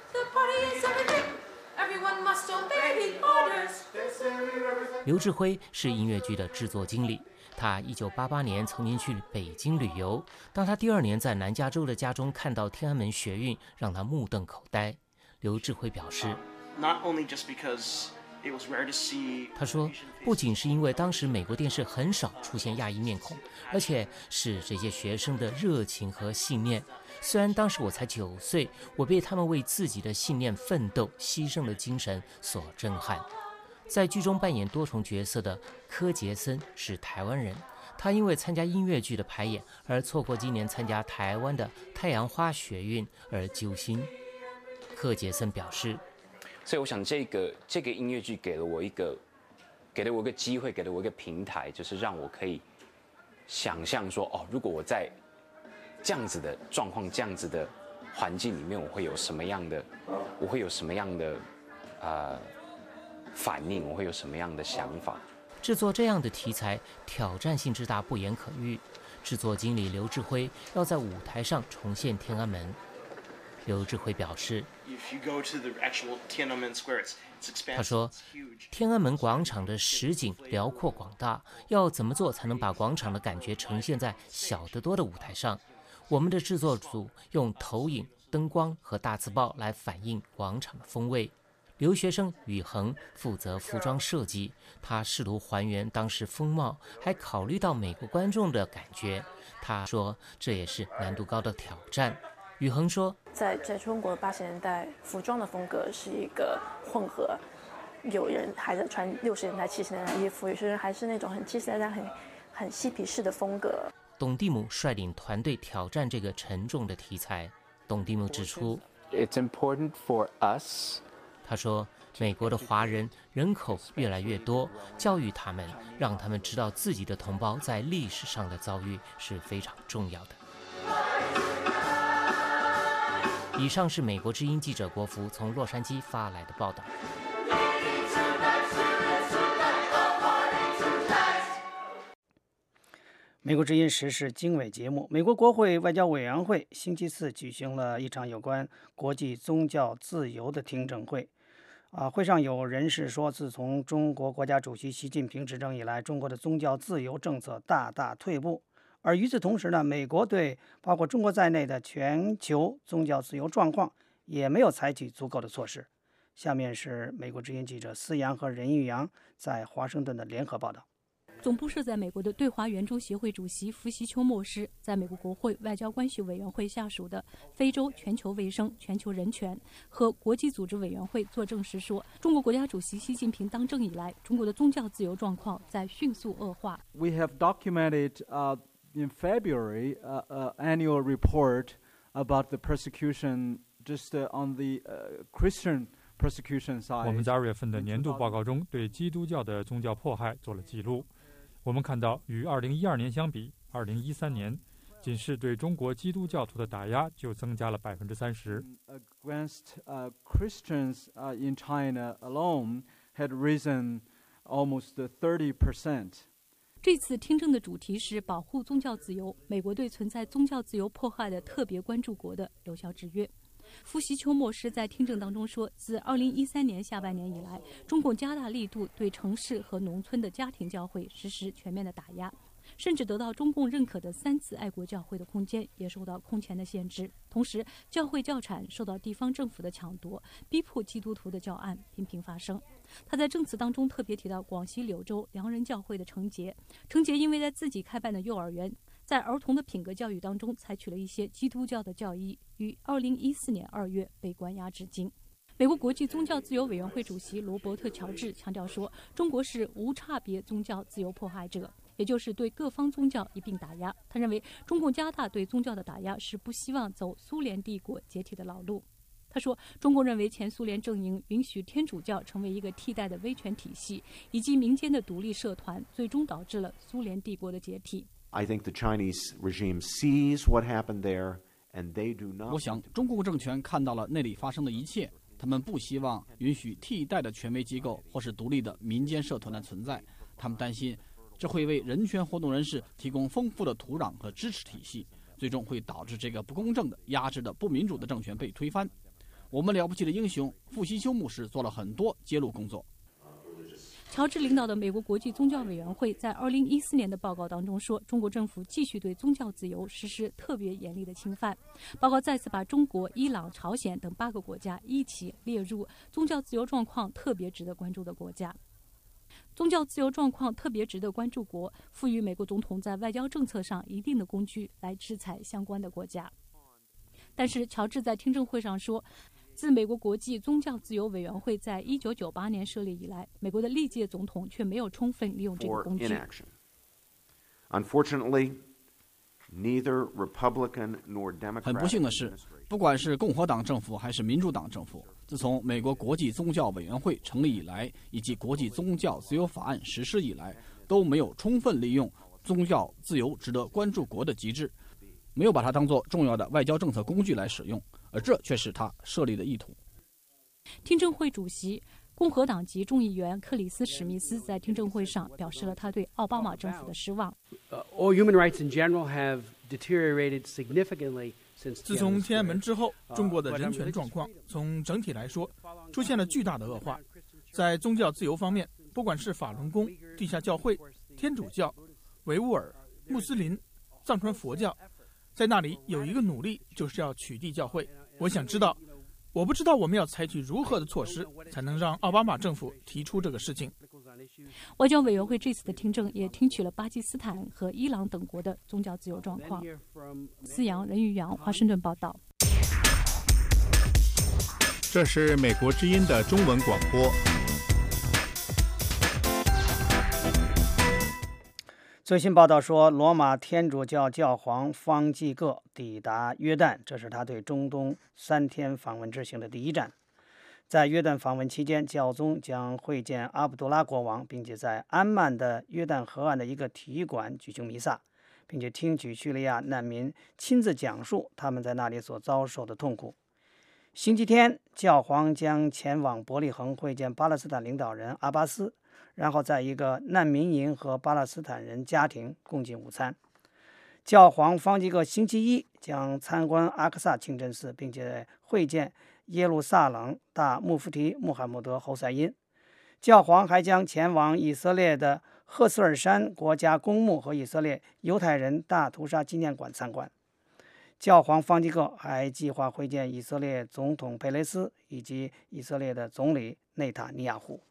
刘志辉是音乐剧的制作经理，他一九八八年曾经去北京旅游，当他第二年在南加州的家中看到天安门学运，让他目瞪口呆。刘志辉表示， Not only just because it was rare to see 他说不仅是因为当时美国电视很少出现亚裔面孔，而且是这些学生的热情和信念。虽然当时我才九岁，我被他们为自己的信念奋斗牺牲的精神所震撼。在剧中扮演多重角色的柯杰森是台湾人，他因为参加音乐剧的排演而错过今年参加台湾的太阳花学运而揪心。柯杰森表示， 所以我想这个这个音乐剧给了我一个给了我一个机会，给了我一个平台，就是让我可以想象说，哦，如果我在这样子的状况、这样子的环境里面，我会有什么样的，我会有什么样的呃反应，我会有什么样的想法。 制作这样的题材挑战性之大不言可喻。制作经理刘志辉要在舞台上重现天安门。刘志辉表示，他说天安门广场的实景辽阔广大，要怎么做才能把广场的感觉呈现在小得多的舞台上？我们的制作组用投影、灯光和大字报来反映广场的风味。留学生宇恒负责服装设计，他试图还原当时风貌，还考虑到美国观众的感觉。他说这也是难度高的挑战。宇恒说， 在在中国八十年代服装的风格是一个混合，有人还在穿六十年代七十年代衣服，有些人还是那种很七十年代很很嬉皮士的风格。 董蒂姆率领团队挑战这个沉重的题材。董蒂姆指出 It's important for us， 他说美国的华人人口越来越多，教育他们，让他们知道自己的同胞在历史上的遭遇是非常重要的。以上是美国之音记者国福从洛杉矶发来的报道。 美国之音时事经纬节目，美国国会外交委员会星期四举行了一场有关国际宗教自由的听证会。啊，会上有人士说，自从中国国家主席习近平执政以来，中国的宗教自由政策大大退步。而与此同时呢，美国对包括中国在内的全球宗教自由状况也没有采取足够的措施。下面是美国之音记者思阳和任玉阳在华盛顿的联合报道。 总部设在美国的对华援助协会主席福习丘莫师在美国国会外交关系委员会下属的非洲全球卫生、全球人权和国际组织委员会作证时说，中国国家主席习近平当政以来，中国的宗教自由状况在迅速恶化。 We have documented, uh, in February, uh, uh, annual report about the persecution just uh, on the uh, Christian persecution side. 我们在二月份的年度报告中对基督教的宗教迫害做了记录。我们看到，与二零一二年相比，二零一三年仅是对中国基督教徒的打压就增加了百分之三十。 Against uh, Christians uh, in China alone had risen almost thirty percent. 这次听证的主题是保护宗教自由，美国对存在宗教自由迫害的特别关注国的有效制约。福习丘莫师在听证当中说，自二零一三年下半年以来，中共加大力度对城市和农村的家庭教会实施全面的打压，甚至得到中共认可的三次爱国教会的空间也受到空前的限制。同时，教会教产受到地方政府的抢夺，逼迫基督徒的教案频频发生。他在证词当中特别提到广西柳州良人教会的程杰，程杰因为在自己开办的幼儿园，在儿童的品格教育当中采取了一些基督教的教义，于二零一四年二月被关押至今。美国国际宗教自由委员会主席罗伯特·乔治强调说，中国是无差别宗教自由迫害者，也就是对各方宗教一并打压。他认为，中共加大对宗教的打压是不希望走苏联帝国解体的老路。他说，中共认为前苏联阵营允许天主教成为一个替代的威权体系，以及民间的独立社团，最终导致了苏联帝国的解体。 I think the Chinese regime sees what happened there 我想，中共政权看到了那里发生的一切，他们不希望允许替代的权威机构或是独立的民间社团的存在。他们担心，这会为人权活动人士提供丰富的土壤和支持体系，最终会导致这个不公正的、压制的、不民主的政权被推翻。我们了不起的英雄傅希修牧师做了很多揭露工作。 乔治领导的美国国际宗教委员会在二零一四年的报告当中说，中国政府继续对宗教自由实施特别严厉的侵犯。报告再次把中国、伊朗、朝鲜等八个国家一起列入宗教自由状况特别值得关注的国家。宗教自由状况特别值得关注国赋予美国总统在外交政策上一定的工具来制裁相关的国家。但是乔治在听证会上说，自美国国际宗教自由委员会在一九九八年设立以来，美国的历届总统却没有充分利用这个工具。 很不幸的是，不管是共和党政府还是民主党政府，自从美国国际宗教委员会成立以来，以及国际宗教自由法案实施以来，都没有充分利用宗教自由值得关注国的机制，没有把它当作重要的外交政策工具来使用，而这却是他设立的意图。 听证会主席共和党籍众议员克里斯·史密斯在听证会上表示了他对奥巴马政府的失望。 自从天安门之后，中国的人权状况从整体来说出现了巨大的恶化。在宗教自由方面，不管是法轮功、地下教会、天主教、维吾尔、穆斯林、藏传佛教，在那里有一个努力，就是要取缔教会。我想知道，我不知道我们要采取如何的措施，才能让奥巴马政府提出这个事情。 外交委员会这次的听证也听取了巴基斯坦和伊朗等国的宗教自由状况。思阳、任玉阳，华盛顿报道。 这是美国之音的中文广播。 最新报道说，罗马天主教教皇方济各抵达约旦，这是他对中东三天访问之行的第一站。在约旦访问期间，教宗将会见阿卜杜拉国王，并且在安曼的约旦河岸的一个体育馆举行弥撒，并且听取叙利亚难民亲自讲述他们在那里所遭受的痛苦。星期天，教皇将前往伯利恒会见巴勒斯坦领导人阿巴斯，然后在一个难民营和巴勒斯坦人家庭共进午餐。教皇方济各星期一将参观阿克萨清真寺，并且会见耶路撒冷大穆夫提穆罕默德侯赛因。教皇还将前往以色列的赫斯尔山国家公墓和以色列犹太人大屠杀纪念馆参观。教皇方济各还计划会见以色列总统佩雷斯以及以色列的总理内塔尼亚胡。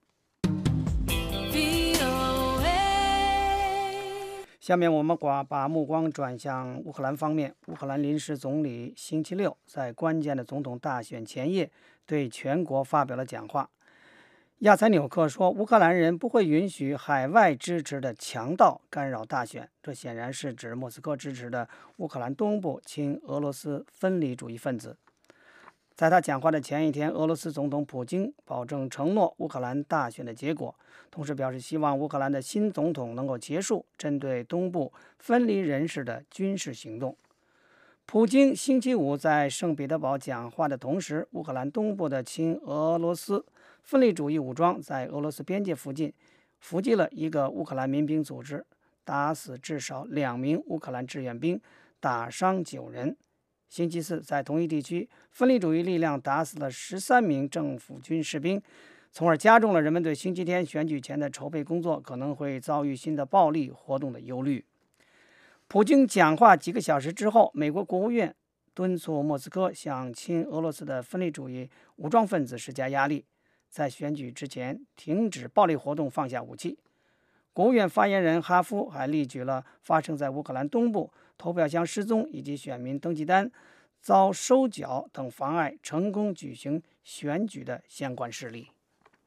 下面我们把目光转向乌克兰方面。乌克兰临时总理星期六在关键的总统大选前夜对全国发表了讲话。亚采纽克说，乌克兰人不会允许海外支持的强盗干扰大选，这显然是指莫斯科支持的乌克兰东部亲俄罗斯分离主义分子。在他讲话的前一天，俄罗斯总统普京保证承诺乌克兰大选的结果，同时表示希望乌克兰的新总统能够结束针对东部分离人士的军事行动。普京星期五在圣彼得堡讲话的同时，乌克兰东部的亲俄罗斯分离主义武装在俄罗斯边界附近伏击了一个乌克兰民兵组织，打死至少两名乌克兰志愿兵，打伤九人。星期四，在同一地区，分离主义力量打死了十三名政府军士兵，从而加重了人们对星期天选举前的筹备工作可能会遭遇新的暴力活动的忧虑。普京讲话几个小时之后，美国国务院敦促莫斯科向亲俄罗斯的分离主义武装分子施加压力，在选举之前停止暴力活动，放下武器。国务院发言人哈夫还列举了发生在乌克兰东部投票箱失踪以及选民登记单遭收缴等妨碍成功举行选举的相关事例。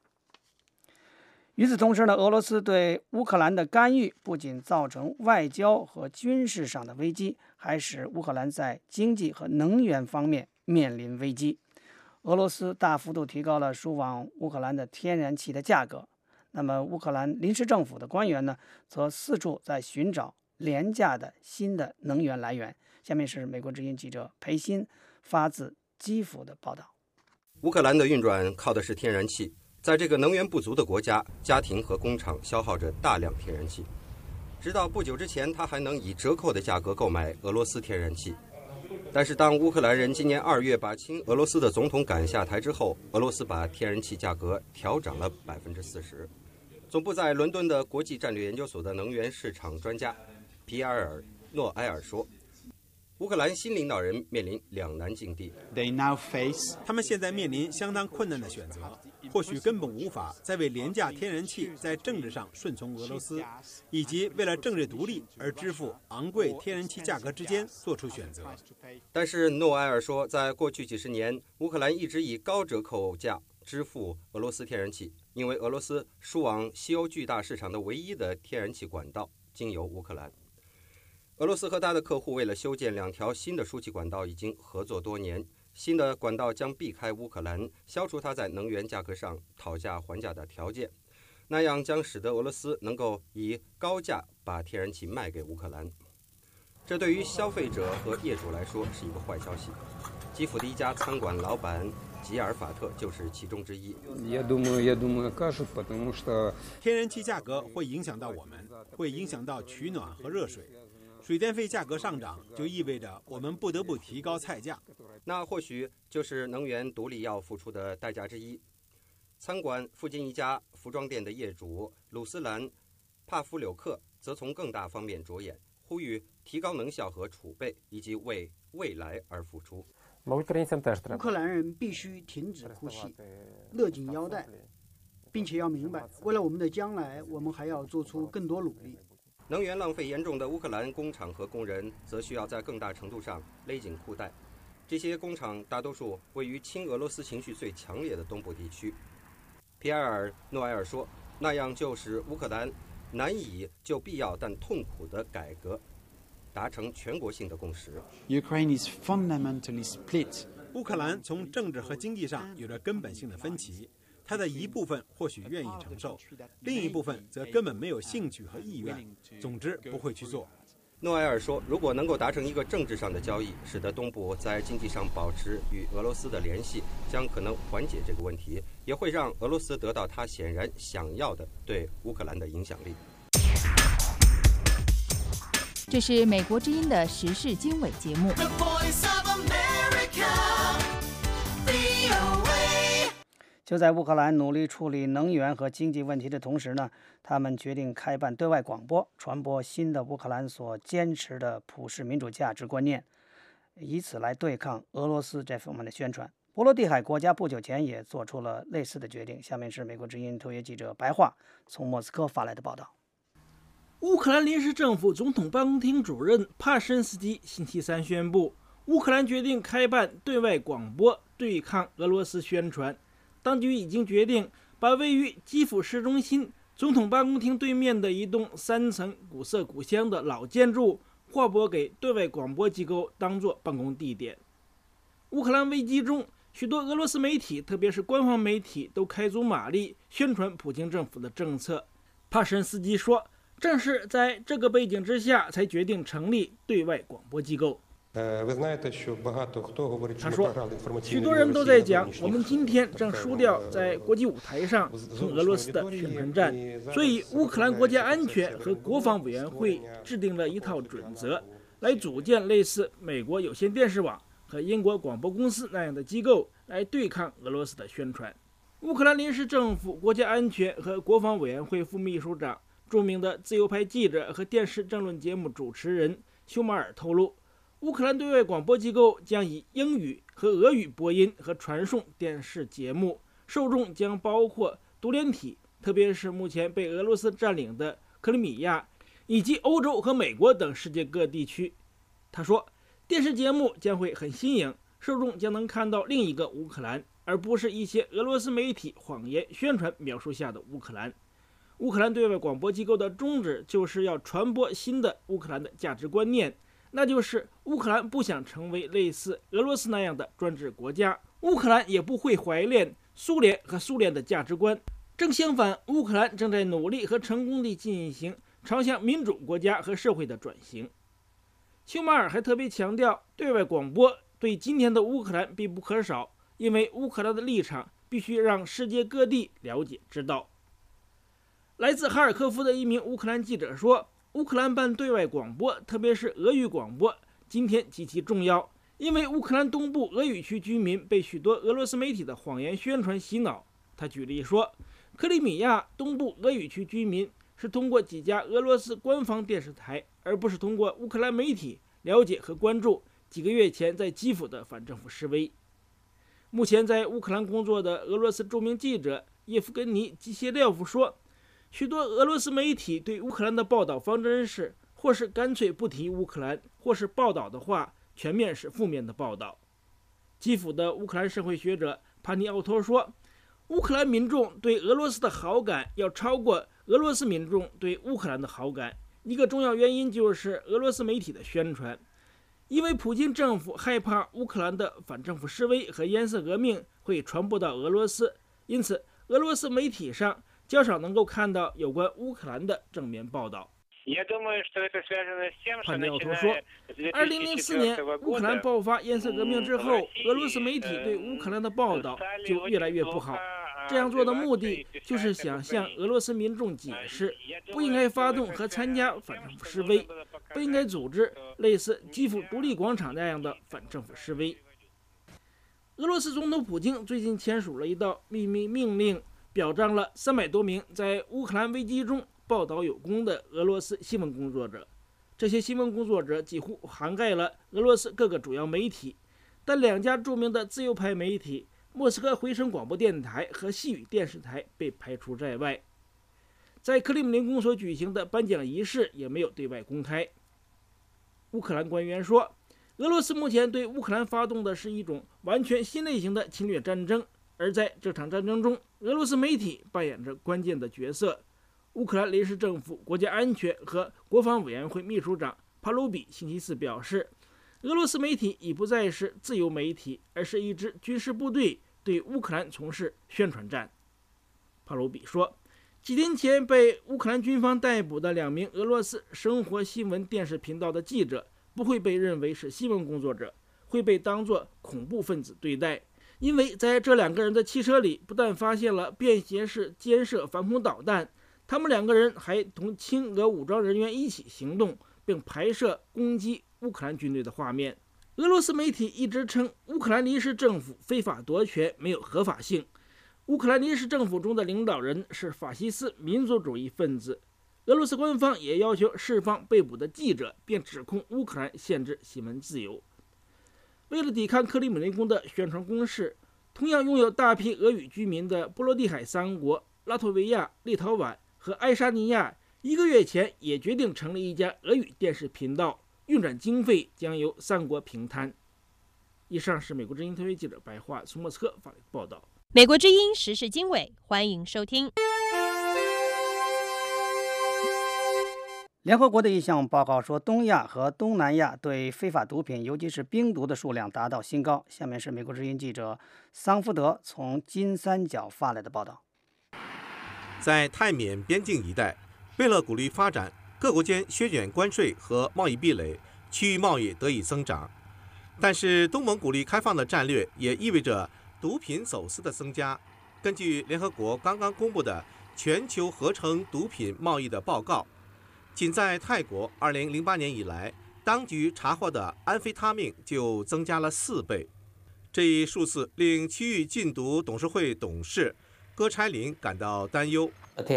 与此同时呢，俄罗斯对乌克兰的干预不仅造成外交和军事上的危机，还使乌克兰在经济和能源方面面临危机。俄罗斯大幅度提高了输往乌克兰的天然气的价格。那么乌克兰临时政府的官员呢，则四处在寻找廉价的新的能源来源。下面是美国之音记者裴鑫发自基辅的报道。 乌克兰的运转靠的是天然气，在这个能源不足的国家，家庭和工厂消耗着大量天然气。直到不久之前，他还能以折扣的价格购买俄罗斯天然气。但是当乌克兰人今年二月把亲俄罗斯的总统赶下台之后，俄罗斯把天然气价格调涨了百分之四十。总部在伦敦的国际战略研究所的能源市场专家皮埃尔·诺埃尔说，乌克兰新领导人面临两难境地。 他们现在面临相当困难的选择，或许根本无法再为廉价天然气在政治上顺从俄罗斯，以及为了政治独立而支付昂贵天然气价格之间做出选择。 但是诺埃尔说，在过去几十年，乌克兰一直以高折扣价支付俄罗斯天然气，因为俄罗斯输往西欧巨大市场的唯一的天然气管道经由乌克兰。俄罗斯和他的客户为了修建两条新的输气管道已经合作多年，新的管道将避开乌克兰，消除它在能源价格上讨价还价的条件，那样将使得俄罗斯能够以高价把天然气卖给乌克兰。这对于消费者和业主来说是一个坏消息。基辅的一家餐馆老板吉尔法特就是其中之一。 天然气价格会影响到我们，会影响到取暖和热水。水电费价格上涨，就意味着我们不得不提高菜价， 那或许就是能源独立要付出的代价之一。餐馆附近一家服装店的业主鲁斯兰·帕夫柳克则从更大方面着眼，呼吁提高能效和储备，以及为未来而付出。 乌克兰人必须停止哭泣，勒紧腰带，并且要明白，为了我们的将来，我们还要做出更多努力。 能源浪费严重的乌克兰工厂和工人则需要在更大程度上勒紧裤带。这些工厂大多数位于亲俄罗斯情绪最强烈的东部地区。皮埃尔·诺埃尔说，那样就使乌克兰难以就必要但痛苦的改革达成全国性的共识。 Ukraine is fundamentally split. 乌克兰从政治和经济上有着根本性的分歧。他的一部分或许愿意承受，另一部分则根本没有兴趣和意愿，总之不会去做。 诺埃尔说，如果能够达成一个政治上的交易，使得东部在经济上保持与俄罗斯的联系，将可能缓解这个问题，也会让俄罗斯得到他显然想要的对乌克兰的影响力。 这是美国之音的时事经纬节目。 就在乌克兰努力处理能源和经济问题的同时呢，他们决定开办对外广播，传播新的乌克兰所坚持的普世民主价值观念，以此来对抗俄罗斯这方面的宣传。波罗的海国家不久前也做出了类似的决定。下面是美国之音特约记者白桦从莫斯科发来的报道。 乌克兰临时政府总统办公厅主任帕申斯基星期三宣布，乌克兰决定开办对外广播，对抗俄罗斯宣传。当局已经决定把位于基辅市中心总统办公厅对面的一栋三层古色古香的老建筑划拨给对外广播机构当作办公地点。乌克兰危机中，许多俄罗斯媒体，特别是官方媒体，都开足马力宣传普京政府的政策。帕申斯基说，正是在这个背景之下，才决定成立对外广播机构。他说，许多人都在讲，我们今天正输掉在国际舞台上同俄罗斯的宣传战，所以乌克兰国家安全和国防委员会制定了一套准则，来组建类似美国有线电视网和英国广播公司那样的机构，来对抗俄罗斯的宣传。乌克兰临时政府国家安全和国防委员会副秘书长、著名的自由派记者和电视政论节目主持人休马尔透露，乌克兰对外广播机构将以英语和俄语播音和传送电视节目，受众将包括独联体，特别是目前被俄罗斯占领的克里米亚，以及欧洲和美国等世界各地区。他说，电视节目将会很新颖，受众将能看到另一个乌克兰，而不是一些俄罗斯媒体谎言宣传描述下的乌克兰。乌克兰对外广播机构的宗旨就是要传播新的乌克兰的价值观念，那就是乌克兰不想成为类似俄罗斯那样的专制国家，乌克兰也不会怀恋苏联和苏联的价值观。正相反，乌克兰正在努力和成功地进行朝向民主国家和社会的转型。丘马尔还特别强调，对外广播对今天的乌克兰必不可少，因为乌克兰的立场必须让世界各地了解知道。来自哈尔科夫的一名乌克兰记者说，乌克兰办对外广播，特别是俄语广播，今天极其重要，因为乌克兰东部俄语区居民被许多俄罗斯媒体的谎言宣传洗脑。他举例说，克里米亚东部俄语区居民是通过几家俄罗斯官方电视台，而不是通过乌克兰媒体了解和关注几个月前在基辅的反政府示威。目前在乌克兰工作的俄罗斯著名记者叶夫根尼·基谢列夫说，许多俄罗斯媒体对乌克兰的报道方针是，或是干脆不提乌克兰，或是报道的话全面是负面的报道。基辅的乌克兰社会学者帕尼奥托说，乌克兰民众对俄罗斯的好感要超过俄罗斯民众对乌克兰的好感，一个重要原因就是俄罗斯媒体的宣传。因为普京政府害怕乌克兰的反政府示威和颜色革命会传播到俄罗斯，因此俄罗斯媒体上较少能够看到有关乌克兰的正面报道。帕尼奥托说，二零零四年乌克兰爆发颜色革命之后，俄罗斯媒体对乌克兰的报道就越来越不好。这样做的目的就是想向俄罗斯民众解释，不应该发动和参加反政府示威，不应该组织类似基辅独立广场那样的反政府示威。俄罗斯总统普京最近签署了一道秘密命令，表彰了三百多名在乌克兰危机中报道有功的俄罗斯新闻工作者。这些新闻工作者几乎涵盖了俄罗斯各个主要媒体，但两家著名的自由派媒体莫斯科回声广播电台和西语电视台被排除在外。在克里姆林宫所举行的颁奖仪式也没有对外公开。乌克兰官员说，俄罗斯目前对乌克兰发动的是一种完全新类型的侵略战争，而在这场战争中，俄罗斯媒体扮演着关键的角色。乌克兰临时政府国家安全和国防委员会秘书长帕鲁比星期四表示，俄罗斯媒体已不再是自由媒体，而是一支军事部队对乌克兰从事宣传战。帕鲁比说，几天前被乌克兰军方逮捕的两名俄罗斯生活新闻电视频道的记者不会被认为是新闻工作者，会被当作恐怖分子对待，因为在这两个人的汽车里不但发现了便携式肩射反恐导弹，他们两个人还同亲俄武装人员一起行动，并拍摄攻击乌克兰军队的画面。俄罗斯媒体一直称乌克兰临时政府非法夺权，没有合法性。乌克兰临时政府中的领导人是法西斯民族主义分子。俄罗斯官方也要求释放被捕的记者，并指控乌克兰限制新闻自由。为了抵抗克里姆林宫的宣传攻势，同样拥有大批俄语居民的波罗的海三国拉脱维亚、立陶宛和爱沙尼亚一个月前也决定成立一家俄语电视频道，运转经费将由三国平摊。以上是美国之音特约记者白桦从莫斯科发来的报道。 美国之音时事经纬，欢迎收听。 联合国的一项报告说，东亚和东南亚对非法毒品，尤其是冰毒的数量达到新高。下面是美国之音记者桑福德从金三角发来的报道。 在泰缅边境一带，为了鼓励发展，各国间削减关税和贸易壁垒，区域贸易得以增长。但是，东盟鼓励开放的战略也意味着毒品走私的增加。根据联合国刚刚公布的全球合成毒品贸易的报告，仅在泰国二零零八年以来，当局查获的安非他命就增加了四倍。这一数字令区域禁毒董事会董事戈差林感到担忧。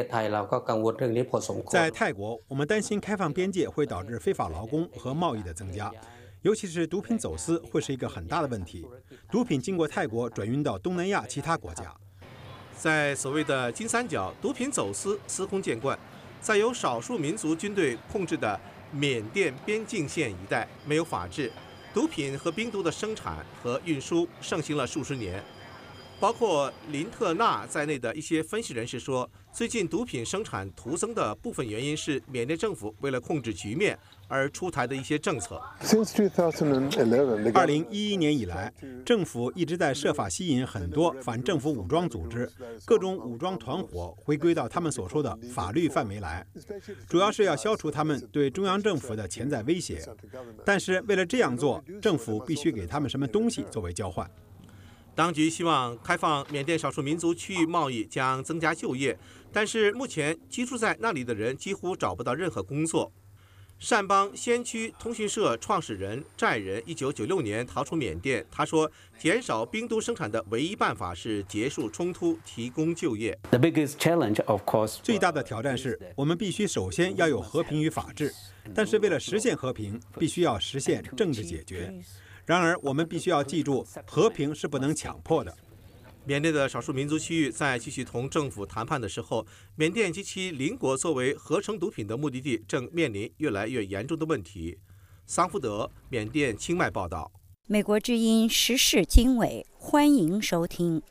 在泰国，我们担心开放边界会导致非法劳工和贸易的增加，尤其是毒品走私会是一个很大的问题。毒品经过泰国转运到东南亚其他国家。 在所谓的金三角，毒品走私司空见惯。在由少数民族军队控制的缅甸边境线一带，没有法治，毒品和冰毒的生产和运输盛行了数十年。 包括林特纳在内的一些分析人士说，最近毒品生产徒增的部分原因是缅甸政府为了控制局面而出台的一些政策。 二零一一年以来，政府一直在设法吸引很多反政府武装组织、各种武装团伙回归到他们所说的法律范围来，主要是要消除他们对中央政府的潜在威胁。但是为了这样做，政府必须给他们什么东西作为交换。 当局希望开放缅甸少数民族区域贸易将增加就业，但是目前居住在那里的人几乎找不到任何工作。善邦先驱通讯社创始人寨人一九九六年逃出缅甸，他说，减少兵都生产的唯一办法是结束冲突，提供就业。 The biggest challenge, of course, 最大的挑战是我们必须首先要有和平与法治，但是为了实现和平，必须要实现政治解决。然而，我们必须要记住，和平是不能强迫的。 缅甸的少数民族区域在继续同政府谈判的时候，缅甸及其邻国作为合成毒品的目的地，正面临越来越严重的问题。桑福德，缅甸清迈报道。 美国之音时事经纬，欢迎收听。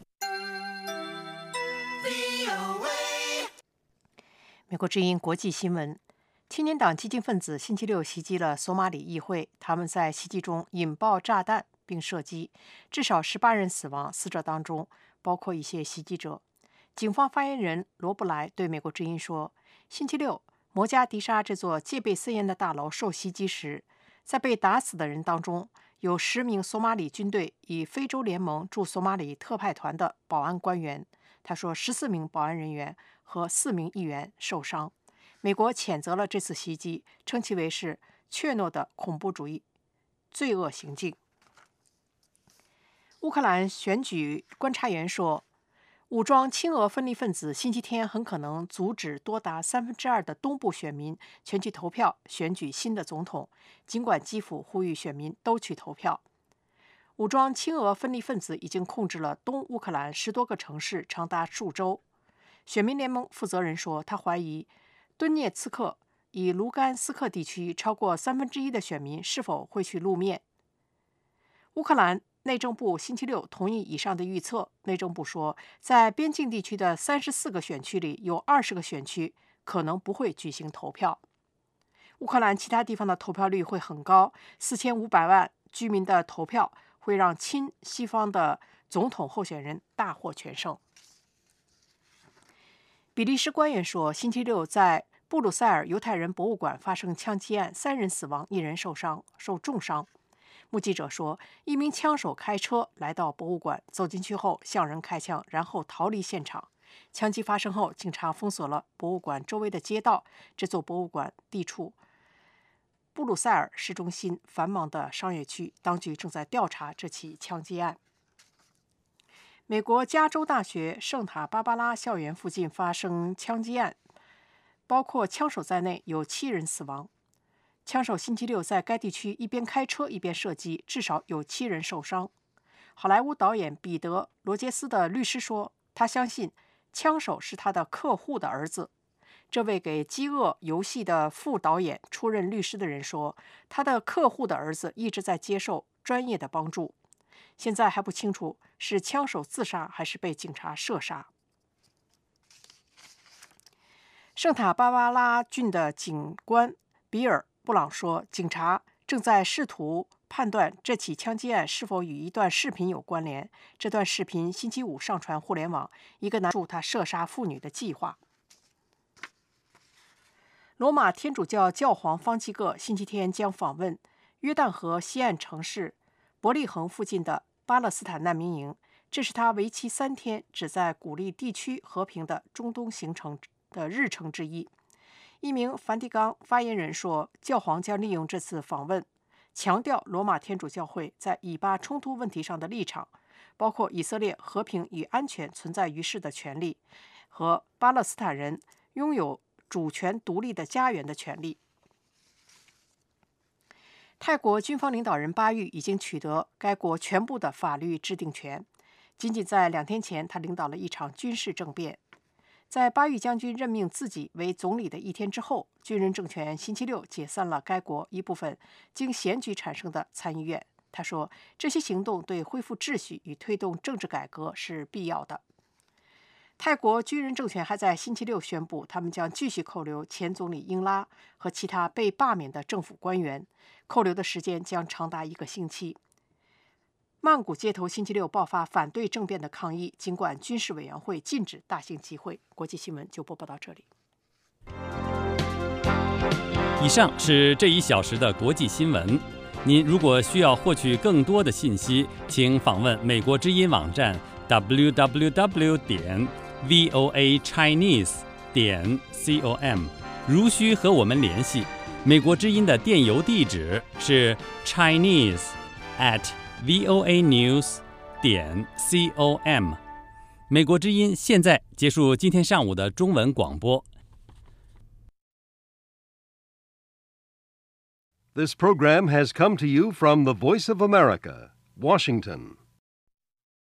美国之音国际新闻。青年党激进分子星期六袭击了索马里议会，他们在袭击中引爆炸弹并射击，至少十八人死亡，死者当中包括一些袭击者。警方发言人罗布莱对美国之音说，星期六摩加迪沙这座戒备森严的大楼受袭击时，在被打死的人当中有十名索马里军队与非洲联盟驻索马里特派团的保安官员。他说，十四名保安人员和四名议员受伤。美国谴责了这次袭击，称其为是怯懦的恐怖主义罪恶行径。乌克兰选举观察员说，武装亲俄分离分子星期天很可能阻止多达三分之二的东部选民全去投票选举新的总统，尽管基辅呼吁选民都去投票。武装亲俄分离分子已经控制了东乌克兰十多个城市长达数周。选民联盟负责人说，他怀疑顿涅茨克以卢甘斯克地区超过三分之一的选民是否会去露面。乌克兰内政部星期六同意以上的预测。内政部说，在边境地区的三十四个选区里，有二十个选区可能不会举行投票。乌克兰其他地方的投票率会很高，四千五百万居民的投票会让亲西方的总统候选人大获全胜。比利时官员说，星期六在布鲁塞尔犹太人博物馆发生枪击案，三人死亡，一人受伤，受重伤。目击者说，一名枪手开车来到博物馆，走进去后向人开枪，然后逃离现场。枪击发生后，警察封锁了博物馆周围的街道。这座博物馆地处布鲁塞尔市中心繁忙的商业区，当局正在调查这起枪击案。美国加州大学圣塔芭芭拉校园附近发生枪击案，包括枪手在内，有七人死亡。枪手星期六在该地区一边开车一边射击，至少有七人受伤。好莱坞导演彼得·罗杰斯的律师说，他相信枪手是他的客户的儿子。这位给《饥饿游戏》的副导演出任律师的人说，他的客户的儿子一直在接受专业的帮助。现在还不清楚是枪手自杀还是被警察射杀。圣塔芭芭拉郡的警官比尔·布朗说，警察正在试图判断这起枪击案是否与一段视频有关联。这段视频星期五上传互联网，一个男述他射杀妇女的计划。罗马天主教教皇方济各星期天将访问约旦河西岸城市伯利恒附近的巴勒斯坦难民营，这是他为期三天旨在鼓励地区和平的中东行程的日程之一。一名梵蒂冈发言人说，教皇将利用这次访问强调罗马天主教会在以巴冲突问题上的立场，包括以色列和平与安全存在于世的权利和巴勒斯坦人拥有主权独立的家园的权利。泰国军方领导人巴育已经取得该国全部的法律制定权。仅仅在两天前，他领导了一场军事政变。在巴育将军任命自己为总理的一天之后，军人政权星期六解散了该国一部分经选举产生的参议院。 他说，这些行动对恢复秩序与推动政治改革是必要的。泰国军人政权还在星期六宣布，他们将继续扣留前总理英拉和其他被罢免的政府官员，扣留的时间将长达一个星期。曼谷街头星期六爆发反对政变的抗议，尽管军事委员会禁止大型集会。国际新闻就播报到这里。 以上是这一小时的国际新闻。您如果需要获取更多的信息，请访问美国之音网站 double-u double-u double-u 点 v o a chinese 点 com。如需和我们联系，美国之音的电邮地址是 chinese at v o a news 点 com。美国之音现在结束今天上午的中文广播。 This program has come to you from the Voice of America, Washington.